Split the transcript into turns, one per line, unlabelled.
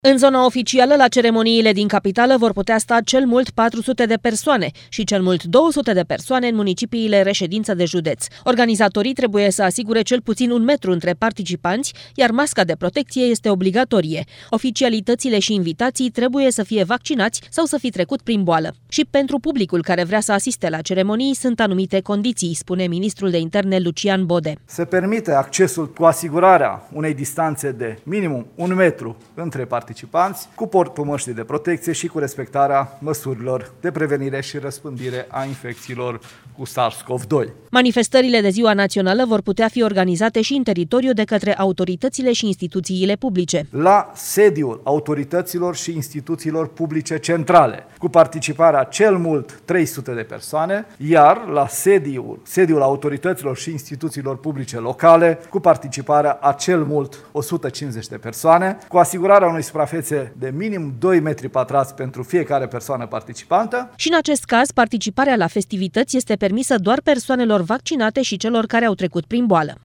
În zona oficială, la ceremoniile din capitală vor putea sta cel mult 400 de persoane și cel mult 200 de persoane în municipiile reședință de județ. Organizatorii trebuie să asigure cel puțin 1 metru între participanți, iar masca de protecție este obligatorie. Oficialitățile și invitații trebuie să fie vaccinați sau să fi trecut prin boală. Și pentru publicul care vrea să asiste la ceremonii sunt anumite condiții, spune ministrul de interne Lucian Bode.
Se permite accesul cu asigurarea unei distanțe de minimum 1 metru între participanți, cu portul măștii de protecție și cu respectarea măsurilor de prevenire și răspândire a infecțiilor cu SARS-CoV-2.
Manifestările de Ziua Națională vor putea fi organizate și în teritoriu de către autoritățile și instituțiile publice.
La sediul autorităților și instituțiilor publice centrale, cu participarea cel mult 300 de persoane, iar la sediul autorităților și instituțiilor publice locale, cu participarea a cel mult 150 de persoane, cu asigurarea unei suprafețe de minim 2 metri pătrați pentru fiecare persoană participantă.
Și în acest caz, participarea la festivități este permisă doar persoanelor vaccinate și celor care au trecut prin boală.